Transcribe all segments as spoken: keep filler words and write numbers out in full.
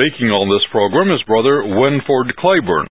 Speaking on this program is Brother Winford Claiborne.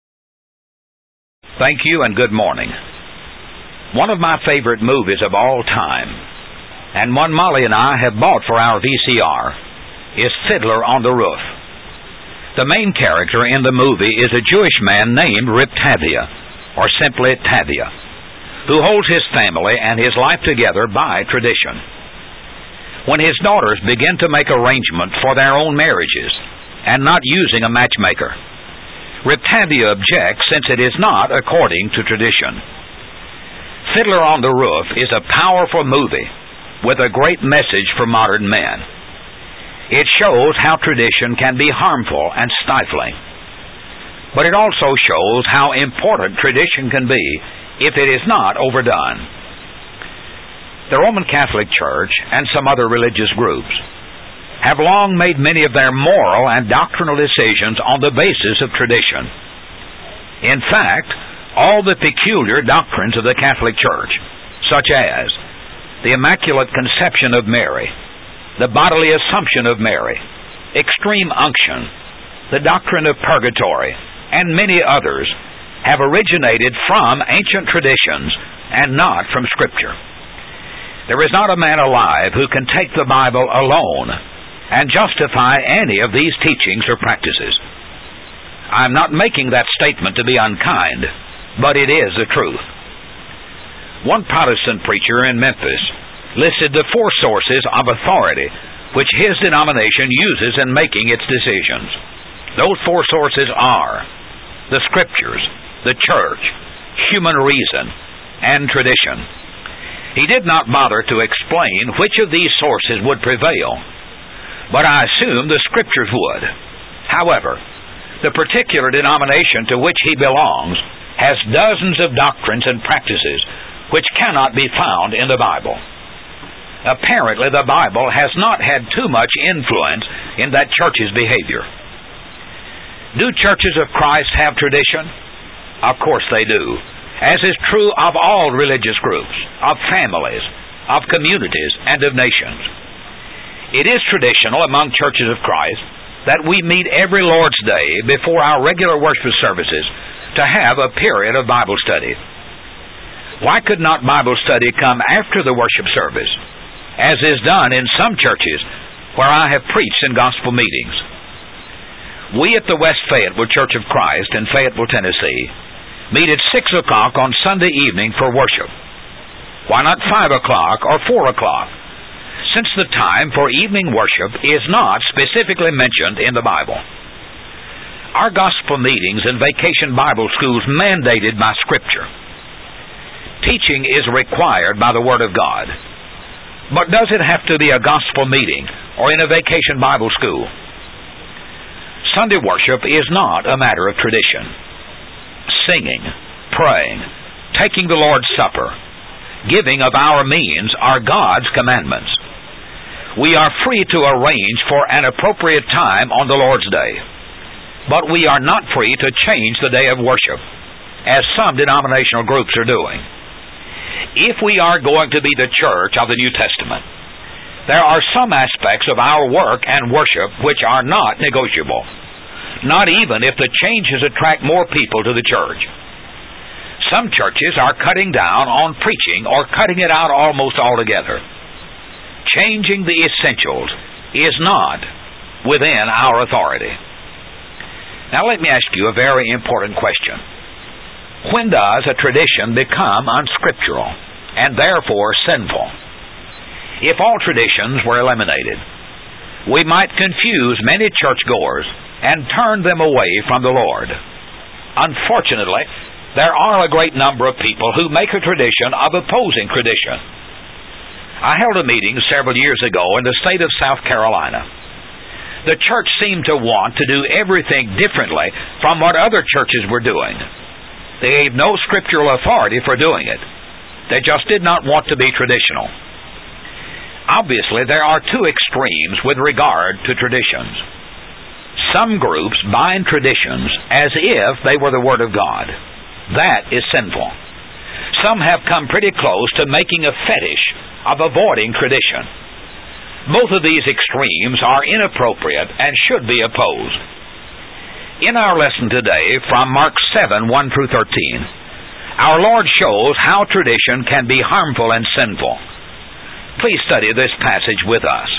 Thank you and good morning. One of my favorite movies of all time, and one Molly and I have bought for our V C R, is Fiddler on the Roof. The main character in the movie is a Jewish man named Rip Tavia, or simply Tavia, who holds his family and his life together by tradition. When his daughters begin to make arrangements for their own marriages and not using a matchmaker, Rip Tavia objects since it is not according to tradition. Fiddler on the Roof is a powerful movie with a great message for modern men. It shows how tradition can be harmful and stifling, but it also shows how important tradition can be if it is not overdone. The Roman Catholic Church and some other religious groups have long made many of their moral and doctrinal decisions on the basis of tradition. In fact, all the peculiar doctrines of the Catholic Church, such as the Immaculate Conception of Mary, the bodily assumption of Mary, extreme unction, the doctrine of purgatory, and many others, have originated from ancient traditions and not from Scripture. There is not a man alive who can take the Bible alone and justify any of these teachings or practices. I'm not making that statement to be unkind, but it is the truth. One Protestant preacher in Memphis listed the four sources of authority which his denomination uses in making its decisions. Those four sources are the Scriptures, the Church, human reason, and tradition. He did not bother to explain which of these sources would prevail, but I assume the Scriptures would. However, the particular denomination to which he belongs has dozens of doctrines and practices which cannot be found in the Bible. Apparently, the Bible has not had too much influence in that church's behavior. Do churches of Christ have tradition? Of course they do, as is true of all religious groups, of families, of communities, and of nations. It is traditional among churches of Christ that we meet every Lord's Day before our regular worship services to have a period of Bible study. Why could not Bible study come after the worship service, as is done in some churches where I have preached in gospel meetings? We at the West Fayetteville Church of Christ in Fayetteville, Tennessee, meet at six o'clock on Sunday evening for worship. Why not five o'clock or four o'clock, since the time for evening worship is not specifically mentioned in the Bible? Our gospel meetings and vacation Bible schools mandated by Scripture. Teaching is required by the Word of God. But does it have to be a gospel meeting or in a vacation Bible school? Sunday worship is not a matter of tradition. Singing, praying, taking the Lord's Supper, giving of our means are God's commandments. We are free to arrange for an appropriate time on the Lord's Day, but we are not free to change the day of worship, as some denominational groups are doing. If we are going to be the church of the New Testament, there are some aspects of our work and worship which are not negotiable, not even if the changes attract more people to the church. Some churches are cutting down on preaching or cutting it out almost altogether. Changing the essentials is not within our authority. Now let me ask you a very important question. When does a tradition become unscriptural and therefore sinful? If all traditions were eliminated, we might confuse many churchgoers and turn them away from the Lord. Unfortunately, there are a great number of people who make a tradition of opposing tradition. I held a meeting several years ago in the state of South Carolina. The church seemed to want to do everything differently from what other churches were doing. They gave no scriptural authority for doing it. They just did not want to be traditional. Obviously, there are two extremes with regard to traditions. Some groups bind traditions as if they were the Word of God. That is sinful. Some have come pretty close to making a fetish of avoiding tradition. Both of these extremes are inappropriate and should be opposed. In our lesson today from Mark seven, one through thirteen, our Lord shows how tradition can be harmful and sinful. Please study this passage with us.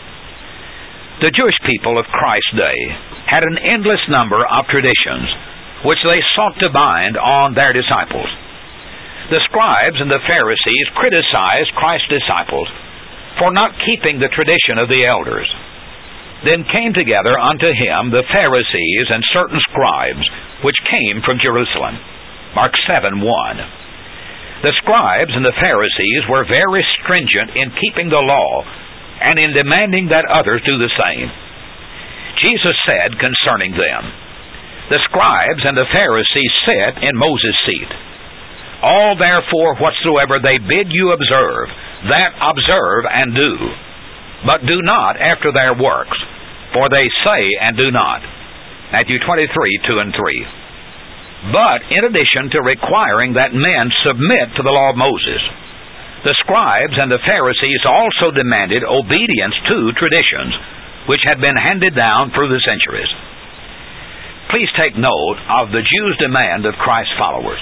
The Jewish people of Christ's day had an endless number of traditions which they sought to bind on their disciples. The scribes and the Pharisees criticized Christ's disciples for not keeping the tradition of the elders. Then came together unto him the Pharisees and certain scribes, which came from Jerusalem. Mark seven, one. The scribes and the Pharisees were very stringent in keeping the law and in demanding that others do the same. Jesus said concerning them, the scribes and the Pharisees sit in Moses' seat. All therefore whatsoever they bid you observe, that observe and do. But do not after their works, for they say and do not. Matthew twenty-three, two and three. But in addition to requiring that men submit to the law of Moses, the scribes and the Pharisees also demanded obedience to traditions which had been handed down through the centuries. Please take note of the Jews' demand of Christ's followers.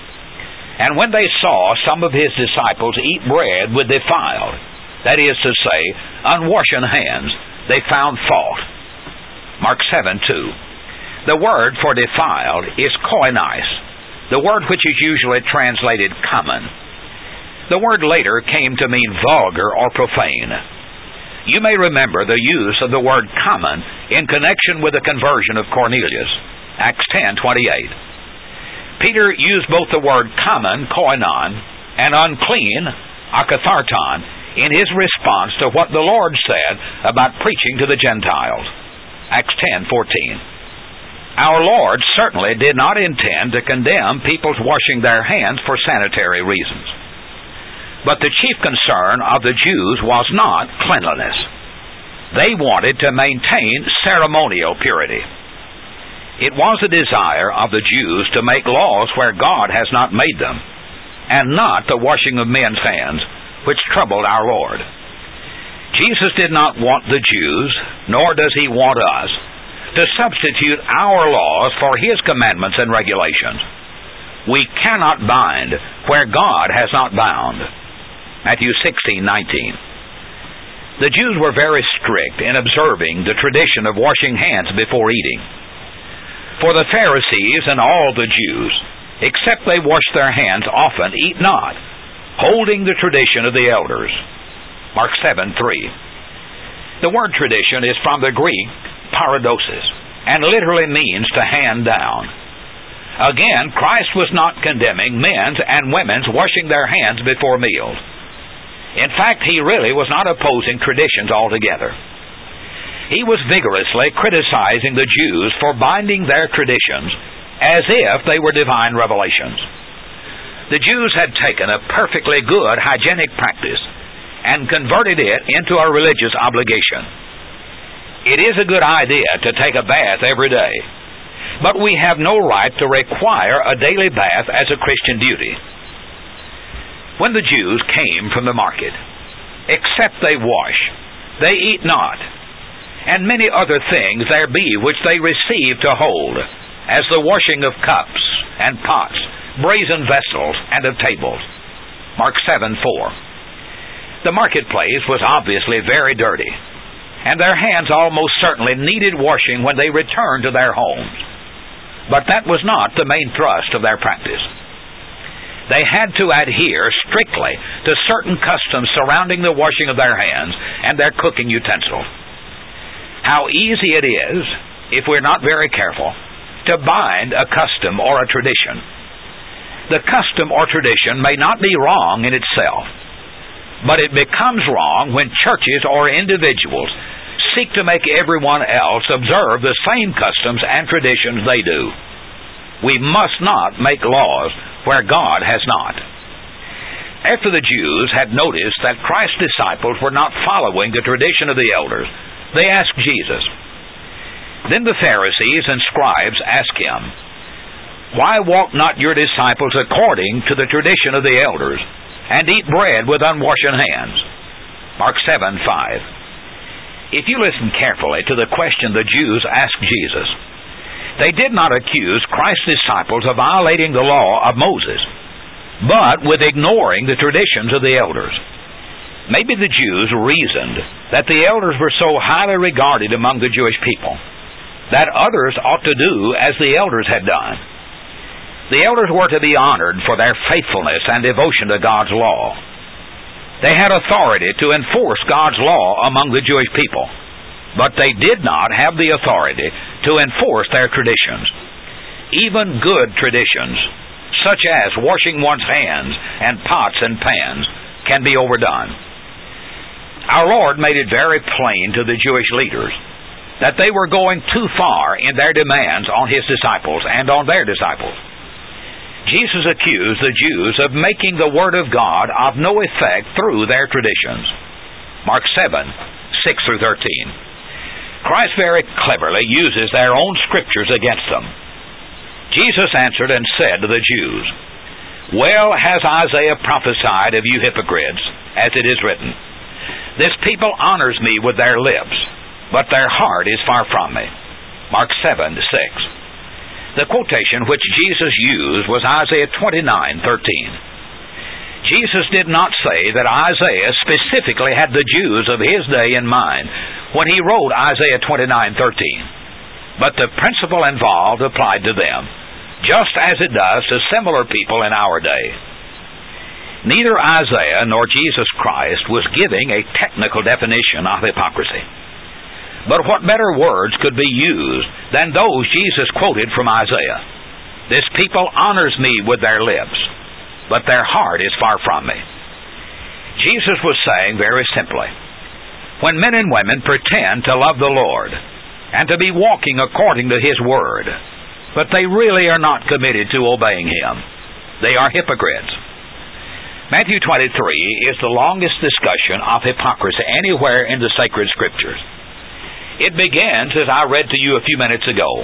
And when they saw some of his disciples eat bread with defiled, that is to say, unwashen hands, they found fault. Mark seven, two. The word for defiled is koinos, the word which is usually translated common. The word later came to mean vulgar or profane. You may remember the use of the word common in connection with the conversion of Cornelius, Acts ten, twenty-eight. Peter used both the word common, koinon, and unclean, akatharton, in his response to what the Lord said about preaching to the Gentiles. Acts ten, fourteen. Our Lord certainly did not intend to condemn people's washing their hands for sanitary reasons. But the chief concern of the Jews was not cleanliness. They wanted to maintain ceremonial purity. It was the desire of the Jews to make laws where God has not made them, and not the washing of men's hands, which troubled our Lord. Jesus did not want the Jews, nor does he want us, to substitute our laws for his commandments and regulations. We cannot bind where God has not bound. Matthew sixteen, nineteen. The Jews were very strict in observing the tradition of washing hands before eating. For the Pharisees and all the Jews, except they wash their hands often, eat not, holding the tradition of the elders. Mark seven, three. The word tradition is from the Greek paradosis, and literally means to hand down. Again, Christ was not condemning men's and women's washing their hands before meals. In fact, he really was not opposing traditions altogether. He was vigorously criticizing the Jews for binding their traditions as if they were divine revelations. The Jews had taken a perfectly good hygienic practice and converted it into a religious obligation. It is a good idea to take a bath every day, but we have no right to require a daily bath as a Christian duty. When the Jews came from the market, except they wash, they eat not, and many other things there be which they receive to hold, as the washing of cups and pots, brazen vessels, and of tables. Mark seven, four. The marketplace was obviously very dirty, and their hands almost certainly needed washing when they returned to their homes. But that was not the main thrust of their practice. They had to adhere strictly to certain customs surrounding the washing of their hands and their cooking utensils. How easy it is, if we're not very careful, to bind a custom or a tradition. The custom or tradition may not be wrong in itself, but it becomes wrong when churches or individuals seek to make everyone else observe the same customs and traditions they do. We must not make laws where God has not. After the Jews had noticed that Christ's disciples were not following the tradition of the elders, they asked Jesus. Then the Pharisees and scribes asked him, "Why walk not your disciples according to the tradition of the elders, and eat bread with unwashen hands?" Mark seven, five. If you listen carefully to the question the Jews asked Jesus, They did not accuse Christ's disciples of violating the law of Moses, but with ignoring the traditions of the elders. Maybe the Jews reasoned that the elders were so highly regarded among the Jewish people that others ought to do as the elders had done. The elders were to be honored for their faithfulness and devotion to God's law. They had authority to enforce God's law among the Jewish people, but they did not have the authority to enforce their traditions. Even good traditions, such as washing one's hands and pots and pans, can be overdone. Our Lord made it very plain to the Jewish leaders that they were going too far in their demands on His disciples and on their disciples. Jesus accused the Jews of making the Word of God of no effect through their traditions. Mark seven, six through thirteen. Christ very cleverly uses their own scriptures against them. Jesus answered and said to the Jews, "Well has Isaiah prophesied of you hypocrites, as it is written, This people honors me with their lips, but their heart is far from me." Mark seven, six. The quotation which Jesus used was Isaiah twenty-nine, thirteen. Jesus did not say that Isaiah specifically had the Jews of his day in mind when he wrote Isaiah twenty-nine, thirteen, but the principle involved applied to them, just as it does to similar people in our day. Neither Isaiah nor Jesus Christ was giving a technical definition of hypocrisy. But what better words could be used than those Jesus quoted from Isaiah? "This people honors me with their lips, but their heart is far from me." Jesus was saying very simply, when men and women pretend to love the Lord and to be walking according to His Word, but they really are not committed to obeying Him, they are hypocrites. Matthew twenty-three is the longest discussion of hypocrisy anywhere in the sacred Scriptures. It begins as I read to you a few minutes ago.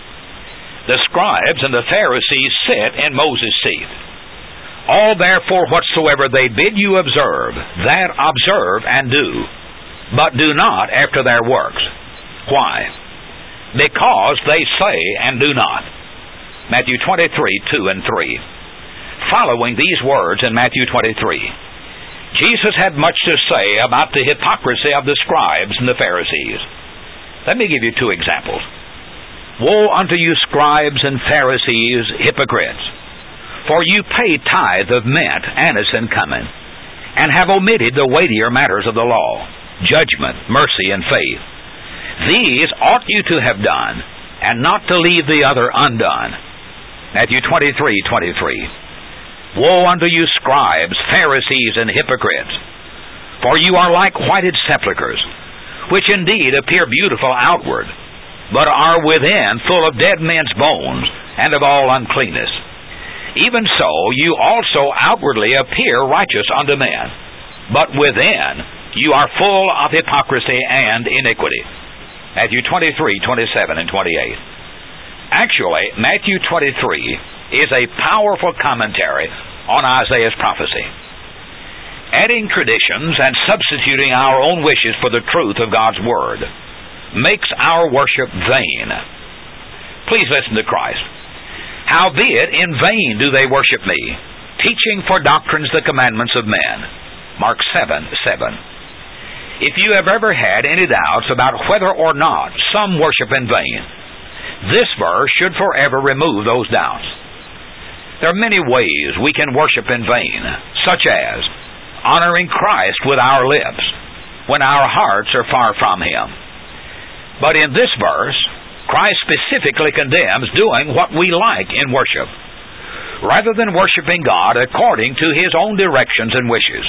The scribes and the Pharisees sit in Moses' seat. "All therefore whatsoever they bid you observe, that observe and do, but do not after their works." Why? Because they say and do not. Matthew twenty-three, two and three. Following these words in Matthew twenty-three, Jesus had much to say about the hypocrisy of the scribes and the Pharisees. Let me give you two examples. "Woe unto you, scribes and Pharisees, hypocrites! For you pay tithe of mint, anise, and cumin, and have omitted the weightier matters of the law, judgment, mercy, and faith. These ought you to have done, and not to leave the other undone." Matthew twenty-three, twenty-three. "Woe unto you, scribes, Pharisees, and hypocrites! For you are like whited sepulchres, which indeed appear beautiful outward, but are within full of dead men's bones, and of all uncleanness. Even so, you also outwardly appear righteous unto men, but within you are full of hypocrisy and iniquity." Matthew twenty-three, twenty-seven, and twenty-eight. Actually, Matthew twenty-three is a powerful commentary on Isaiah's prophecy. Adding traditions and substituting our own wishes for the truth of God's Word makes our worship vain. Please listen to Christ. "Howbeit in vain do they worship me, teaching for doctrines the commandments of men." Mark seven, seven. If you have ever had any doubts about whether or not some worship in vain, this verse should forever remove those doubts. There are many ways we can worship in vain, such as honoring Christ with our lips when our hearts are far from Him. But in this verse, Christ specifically condemns doing what we like in worship, rather than worshiping God according to His own directions and wishes.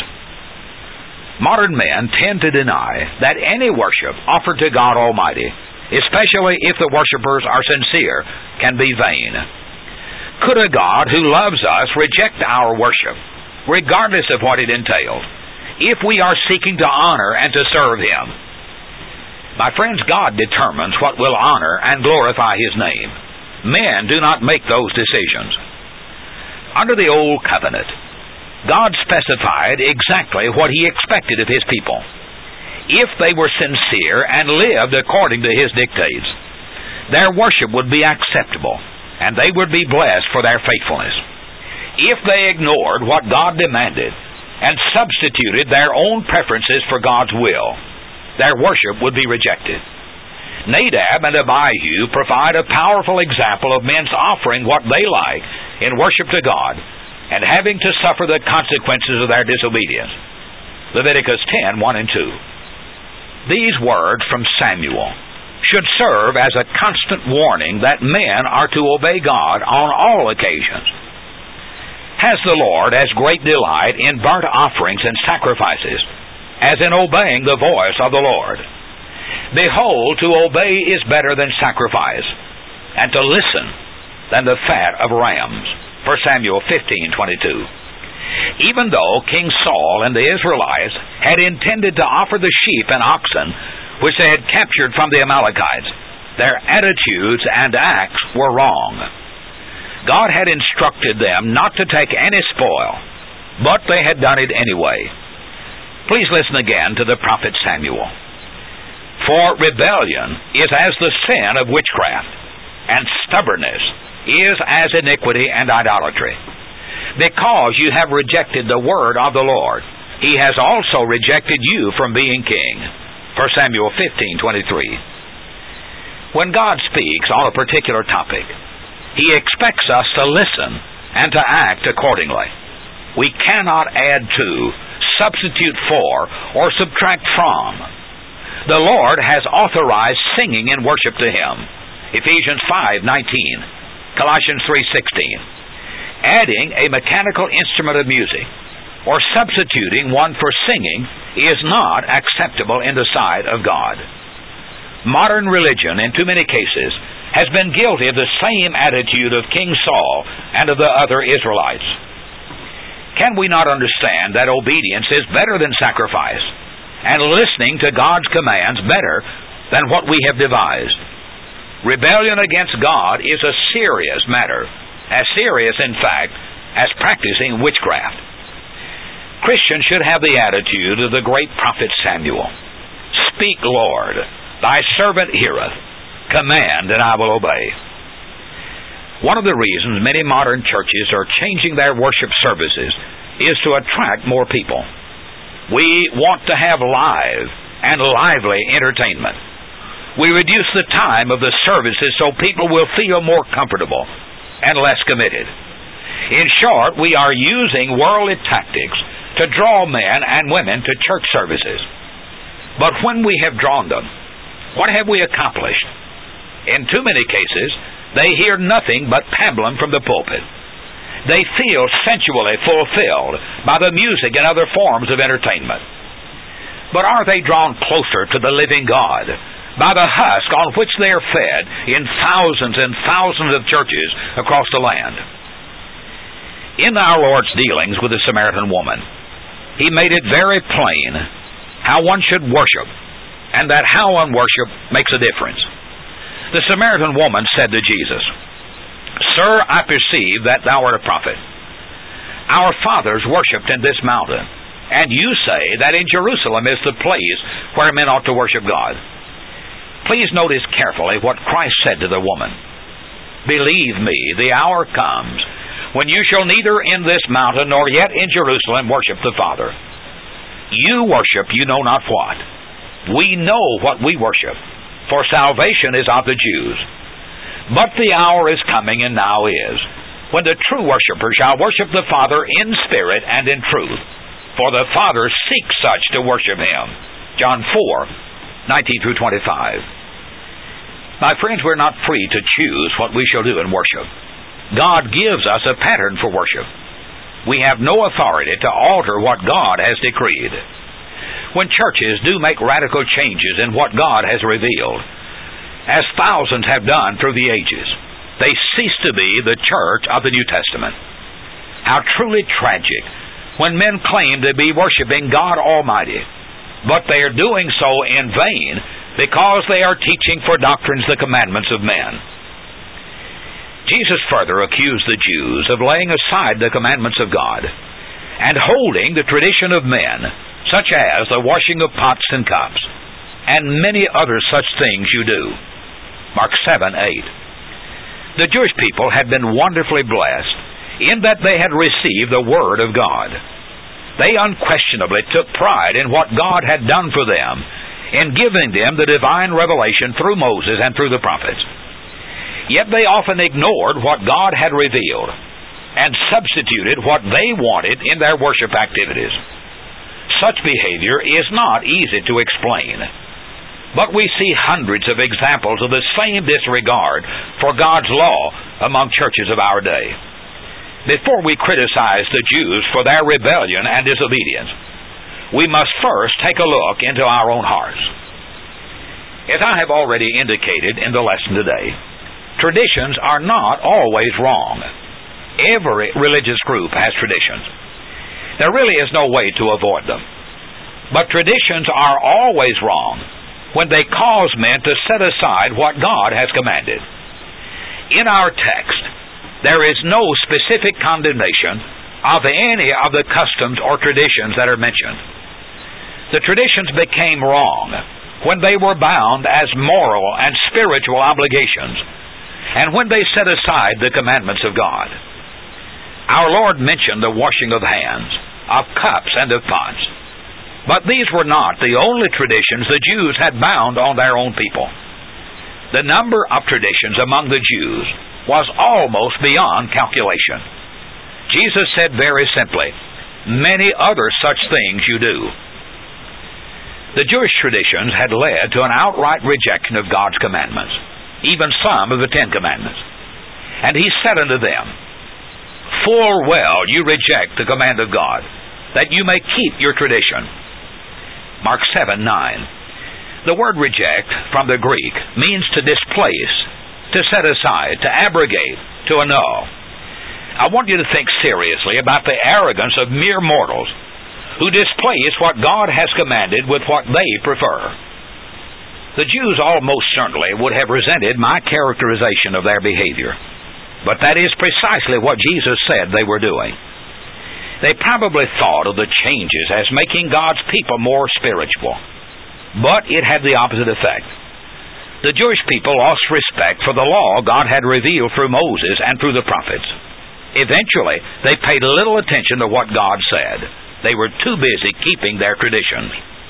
Modern men tend to deny that any worship offered to God Almighty, especially if the worshipers are sincere, can be vain. Could a God who loves us reject our worship, regardless of what it entails, if we are seeking to honor and to serve Him? My friends, God determines what will honor and glorify His name. Men do not make those decisions. Under the Old Covenant, God specified exactly what He expected of His people, if they were sincere and lived according to His dictates. their worship would be acceptable, and they would be blessed for their faithfulness. If they ignored what God demanded and substituted their own preferences for God's will, their worship would be rejected. Nadab and Abihu provide a powerful example of men's offering what they like in worship to God and having to suffer the consequences of their disobedience. Leviticus ten, one and two. These words from Samuel should serve as a constant warning that men are to obey God on all occasions. Has the Lord as great delight in burnt offerings and sacrifices as in obeying the voice of the Lord? Behold, to obey is better than sacrifice, and to listen than the fat of rams. First Samuel fifteen, twenty-two. Even though King Saul and the Israelites had intended to offer the sheep and oxen which they had captured from the Amalekites, their attitudes and acts were wrong. God had instructed them not to take any spoil, but they had done it anyway. Please listen again to the prophet Samuel. For rebellion is as the sin of witchcraft, and stubbornness is as iniquity and idolatry. Because you have rejected the word of the Lord, he has also rejected you from being king. First Samuel fifteen, twenty-three. When God speaks on a particular topic, he expects us to listen and to act accordingly. We cannot add to, substitute for, or subtract from. The Lord has authorized singing in worship to him. Ephesians five, nineteen, Colossians three, sixteen. Adding a mechanical instrument of music or substituting one for singing is not acceptable in the sight of God. Modern religion, in too many cases, has been guilty of the same attitude of King Saul and of the other Israelites. Can we not understand that obedience is better than sacrifice, and listening to God's commands better than what we have devised? Rebellion against God is a serious matter, as serious, in fact, as practicing witchcraft. Christians should have the attitude of the great prophet Samuel. Speak, Lord, thy servant heareth. Command, and I will obey. One of the reasons many modern churches are changing their worship services is to attract more people. We want to have live and lively entertainment. We reduce the time of the services so people will feel more comfortable and less committed. In short, we are using worldly tactics to draw men and women to church services. But when we have drawn them, what have we accomplished? In too many cases, they hear nothing but pablum from the pulpit. They feel sensually fulfilled by the music and other forms of entertainment. But are they drawn closer to the living God by the husk on which they are fed in thousands and thousands of churches across the land? In our Lord's dealings with the Samaritan woman, he made it very plain how one should worship, and that how one worship makes a difference. The Samaritan woman said to Jesus, Sir, I perceive that thou art a prophet. Our fathers worshipped in this mountain, and you say that in Jerusalem is the place where men ought to worship God. Please notice carefully what Christ said to the woman. Believe me, the hour comes when you shall neither in this mountain nor yet in Jerusalem worship the Father. You worship you know not what. We know what we worship, for salvation is of the Jews. But the hour is coming, and now is, when the true worshiper shall worship the Father in spirit and in truth, for the Father seeks such to worship him. John four, nineteen through twenty-five. My friends, we're not free to choose what we shall do in worship. God gives us a pattern for worship. We have no authority to alter what God has decreed. When churches do make radical changes in what God has revealed, as thousands have done through the ages, they cease to be the church of the New Testament. How truly tragic when men claim to be worshiping God Almighty, but they are doing so in vain because they are teaching for doctrines the commandments of men. Jesus further accused the Jews of laying aside the commandments of God and holding the tradition of men, such as the washing of pots and cups, and many other such things you do. Mark seven eight. The Jewish people had been wonderfully blessed in that they had received the Word of God. They unquestionably took pride in what God had done for them in giving them the divine revelation through Moses and through the prophets. Yet they often ignored what God had revealed and substituted what they wanted in their worship activities. Such behavior is not easy to explain, but we see hundreds of examples of the same disregard for God's law among churches of our day. Before we criticize the Jews for their rebellion and disobedience, we must first take a look into our own hearts. As I have already indicated in the lesson today, traditions are not always wrong. Every religious group has traditions. There really is no way to avoid them. But traditions are always wrong when they cause men to set aside what God has commanded. In our text, there is no specific condemnation of any of the customs or traditions that are mentioned. The traditions became wrong when they were bound as moral and spiritual obligations, and when they set aside the commandments of God. Our Lord mentioned the washing of hands, of cups, and of pots. But these were not the only traditions the Jews had bound on their own people. The number of traditions among the Jews was almost beyond calculation. Jesus said very simply, "Many other such things you do." The Jewish traditions had led to an outright rejection of God's commandments, even some of the Ten Commandments. And He said unto them, "Full well you reject the command of God, that you may keep your tradition." Mark seven nine. The word reject from the Greek means to displace, to set aside, to abrogate, to annul. I want you to think seriously about the arrogance of mere mortals who displace what God has commanded with what they prefer. The Jews almost certainly would have resented my characterization of their behavior, but that is precisely what Jesus said they were doing. They probably thought of the changes as making God's people more spiritual, but it had the opposite effect. The Jewish people lost respect for the law God had revealed through Moses and through the prophets. Eventually, they paid little attention to what God said. They were too busy keeping their traditions.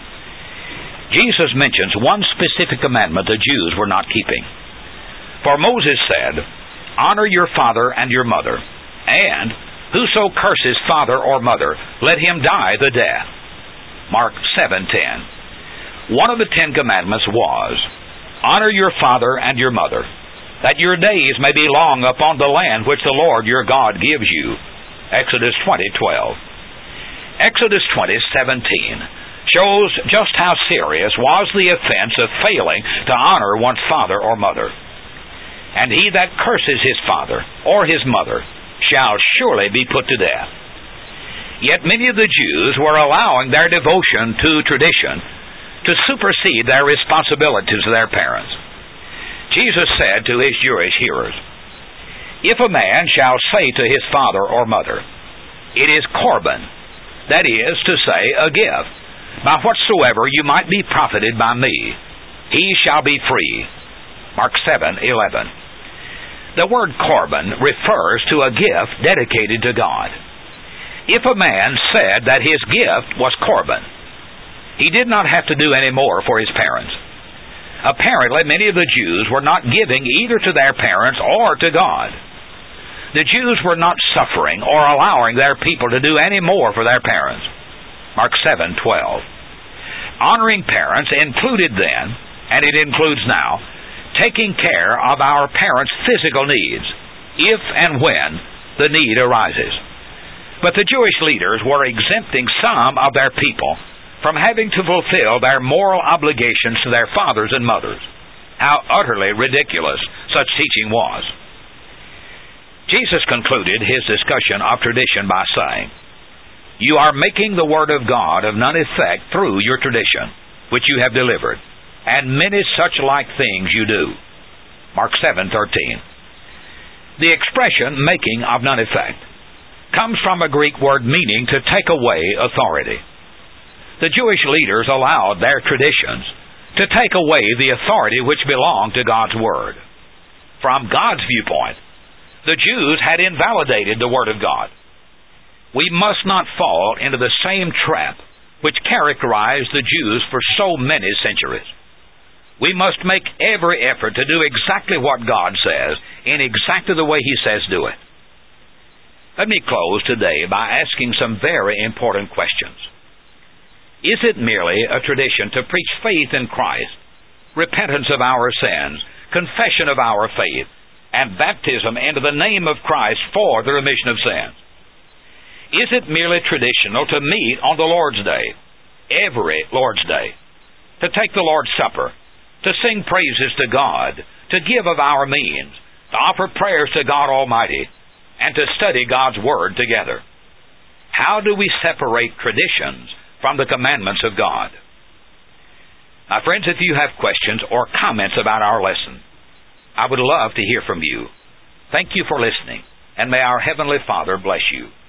Jesus mentions one specific commandment the Jews were not keeping. For Moses said, "Honor your father and your mother, and whoso curses father or mother, let him die the death." Mark seven ten. One of the Ten Commandments was, "Honor your father and your mother, that your days may be long upon the land which the Lord your God gives you." Exodus twenty twelve. Exodus twenty seventeen shows just how serious was the offense of failing to honor one's father or mother. "And he that curses his father or his mother shall surely be put to death." Yet many of the Jews were allowing their devotion to tradition to supersede their responsibility to their parents. Jesus said to His Jewish hearers, "If a man shall say to his father or mother, 'It is Corban,' that is to say, a gift, by whatsoever you might be profited by me, he shall be free." Mark seven eleven. The word Corban refers to a gift dedicated to God. If a man said that his gift was Corban, he did not have to do any more for his parents. Apparently, many of the Jews were not giving either to their parents or to God. The Jews were not suffering or allowing their people to do any more for their parents. Mark seven twelve. Honoring parents included then, and it includes now, taking care of our parents' physical needs, if and when the need arises. But the Jewish leaders were exempting some of their people from having to fulfill their moral obligations to their fathers and mothers. How utterly ridiculous such teaching was. Jesus concluded His discussion of tradition by saying, "You are making the Word of God of none effect through your tradition, which you have delivered, and many such like things you do." Mark seven thirteen. The expression "making of none effect" comes from a Greek word meaning to take away authority. The Jewish leaders allowed their traditions to take away the authority which belonged to God's Word. From God's viewpoint, the Jews had invalidated the Word of God. We must not fall into the same trap which characterized the Jews for so many centuries. We must make every effort to do exactly what God says in exactly the way He says do it. Let me close today by asking some very important questions. Is it merely a tradition to preach faith in Christ, repentance of our sins, confession of our faith, and baptism into the name of Christ for the remission of sins? Is it merely traditional to meet on the Lord's Day, every Lord's Day, to take the Lord's Supper, to sing praises to God, to give of our means, to offer prayers to God Almighty, and to study God's Word together? How do we separate traditions from the commandments of God? My friends, if you have questions or comments about our lesson, I would love to hear from you. Thank you for listening, and may our Heavenly Father bless you.